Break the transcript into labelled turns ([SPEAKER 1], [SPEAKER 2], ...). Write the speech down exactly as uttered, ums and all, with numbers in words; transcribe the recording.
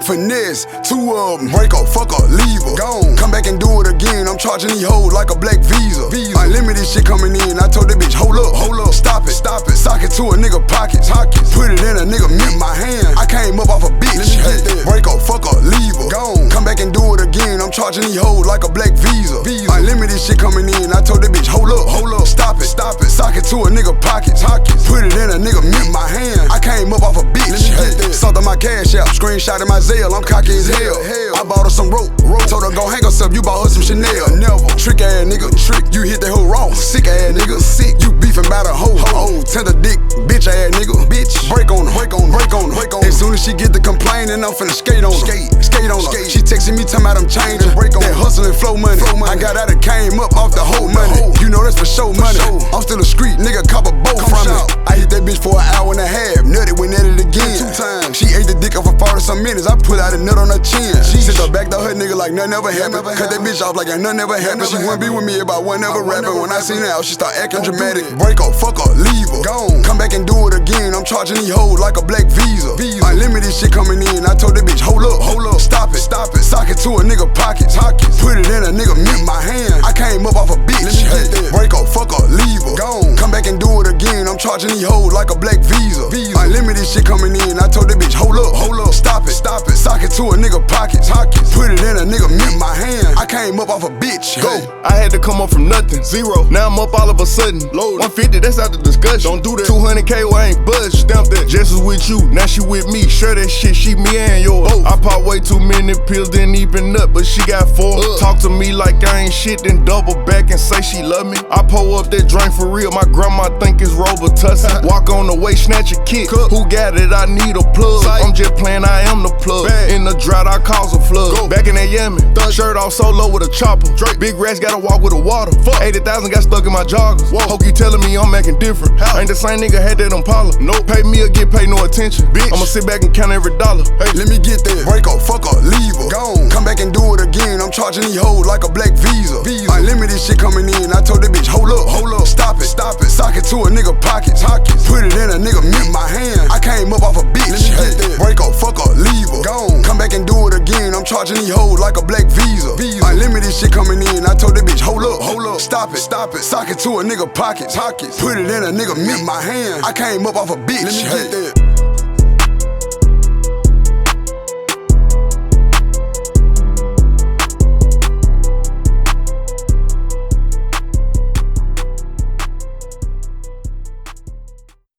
[SPEAKER 1] finesse, two of them. Break up, fuck up, leave her. Gone. Come back and do it again. I'm charging these hoes like a black visa. visa. Unlimited shit coming in. I told that bitch, hold up, hold up, stop it, stop it. Sock it to a nigga pockets. Pockets. Put it in a nigga mint my hand. I came up off a bitch. Hey, break up, fuck up, leave her. Gone. Come back and do it again. I'm charging these hoes like a black visa. visa. Unlimited shit coming in. I told that bitch, hold up, hold up, stop it, stop it. Sock it to a nigga pockets. Pockets. Put it in a nigga mint my hand. I came up off a bitch. Hey, something my cash out. Screenshot in my Zelle. I'm cocky as hell. hell. I bought her some rope. rope. Told her go hang herself. You bought her some Chanel. Never. Trick ass nigga. Trick. You hit that hoe raw. Sick ass nigga. Sick. You beefing about a hoe. Oh, tender dick. Bitch ass nigga. Bitch. Break on her. Break on her. Break on her. Break on her. As soon as she get the complaining, I'm finna skate on her. Skate. Skate on her. She texting me talking about I'm changing. Break on that hustling flow money. flow money. I got out and came up off the whole money. You know that's for show money. I'm still a street nigga. Cop a bow from me. I hit that bitch for an hour and a half. Nutted when at it again. Two times. She ate the dick up for forty some minutes. I put out a nut on her chin. She sit her back to her nigga like nothing ever happened. Cut that bitch off like ain't nothing ever happened. She wouldn't be with me about one ever rapping. When I seen her out, she start acting dramatic. Break up, fuck up, leave her. Gone. Come back and do it again. I'm charging these hoes like a black visa. Unlimited shit coming in. I told that bitch, hold up, hold up, stop it, stop it. Sock it to a nigga pockets. Pockets. Put it in a nigga mint my hand. I came up off a bitch. Hey, break up, fuck up, leave her. Gone. Come back and do it again. I'm charging these hoes like a black visa. Unlimited shit coming in. I told that bitch, hold up, hold up, stop it, stop it. Sock it to a nigga pockets. Pockets. Put it in a nigga mint my hand. I came up off a bitch.
[SPEAKER 2] Go. I had to come up from nothing. Zero. Now I'm up all of a sudden. Load. one fifty, that's out the discussion. Don't do that. two hundred K, well, I ain't budge. Stamp that. Jess was with you. Now she with me. Share that shit. She me and yours. Both. I pop way too many pills. Didn't even nut, but she got four. Uh. Talk to me like I ain't shit. Then double back and say she love me. I pull up that drink for real. My grandma think it's Robitussin. Walk on the way, snatch a kick. Cup. Who got it? I need a plug. Sight. I'm just playing. I am the plug. Bad. In the drought, I cause a flood. Go. Back in that Yemen. Thug. Shirt off solo with a chopper. Drake. Big rats gotta walk with the water. Fuck. eighty thousand got stuck in my joggers. Whoa. Hope you telling me I'm acting different. How? Ain't the same nigga had that Impala. Nope. Pay me or get paid no attention. Bitch. I'ma sit back and count every dollar.
[SPEAKER 1] Hey, let me get that. Break up, fuck up, leave her. Gone. Come back and do it again. I'm charging these hoes like a black visa. visa. Unlimited shit coming in. I told that bitch, hold up, hold up, stop it, stop it. Sock it to a nigga pockets. Pockets. Put it in a nigga mint my hand. I came up off a bitch. Hey, break up, fuck up, leave her. Gone. Come back and do it again. I'm charging these hoes like a black visa. visa. Unlimited shit coming in. I told that bitch, hold up, hold up, stop it, stop it. Sock it to a nigga pockets. Pockets. Put it in a nigga mint my hand. I came up off a bitch. Let me get that.